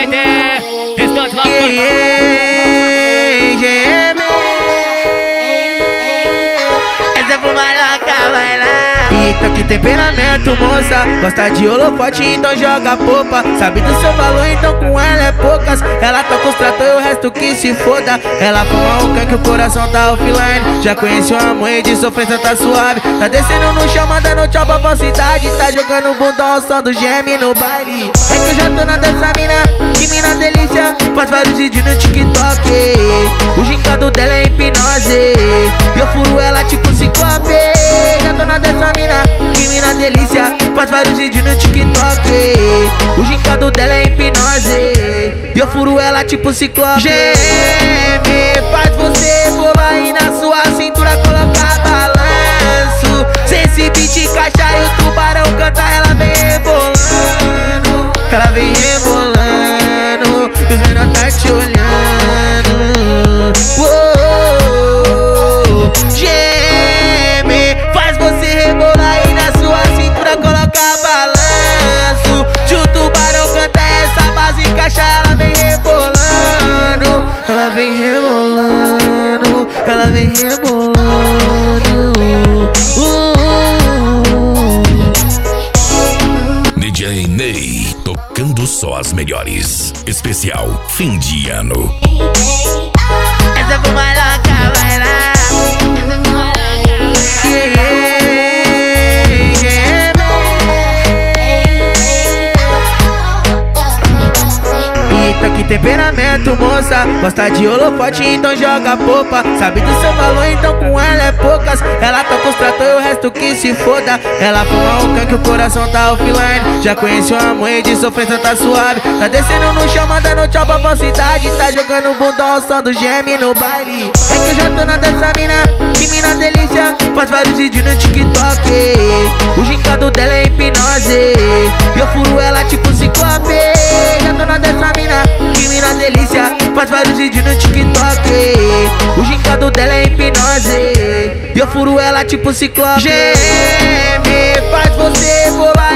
entender. Restante lá GM. Essa é pro maloca, vai lá. Eita, que temperamento, moça. Gosta de holofote, então joga popa. Sabe do seu valor, então com ela é poucas. Ela toca os trator e o resto que se foda. Ela fuma o que o coração tá offline. Já conheceu a mãe de sofrência, tá suave. Tá descendo no chão, mandando tchau pra falsidade. Tá jogando bundão ao som do GM no baile. É que eu já tô na dessa mina, que mina delícia. Faz vários vídeos no TikTok. O gincado dela é hipnose. E eu furo ela tipo ciclope. Já tô na dessa mina, que mina delícia. Faz vários vídeos no TikTok. O gincado dela é hipnose. E eu furo ela tipo ciclope. GM faz você bolar aí na sua cintura, colocar balanço. Se esse beat encaixar e o tubarão cantar, ela vem rebolando. Ela vem rebolando, e os menor tá te olhando. Uou, GM faz você rebolar aí na sua cintura, colocar balanço. Se o tubarão canta essa base, encaixa, ela vem rebolando. Ela vem rebolando, ela vem rebolando. DJ Ney, tocando só as melhores. Especial fim de ano. Essa é pro maloca, vai lá. Eita, que temperamento, moça. Gosta de holofote, então joga popa. Sabe do seu valor, então com ela é poucas. Ela toca os trator e o resto que se foda. Ela fuma o que o coração tá offline. Já conheceu a mãe de sofrência, tá suave. Tá descendo no chão, mandando tchau pra falsidade. Tá jogando bundão ao som do GM no baile. É que eu já tô na dessa mina, que mina delícia. Faz vários vídeos no TikTok. O gincado dela é hipnose. E eu furo ela tipo ciclope. Já tô na dessa mina, que mina delícia. Faz vários vídeos no TikTok. O gincado dela é hipnose. E eu furo ela tipo ciclope. GM faz você bolar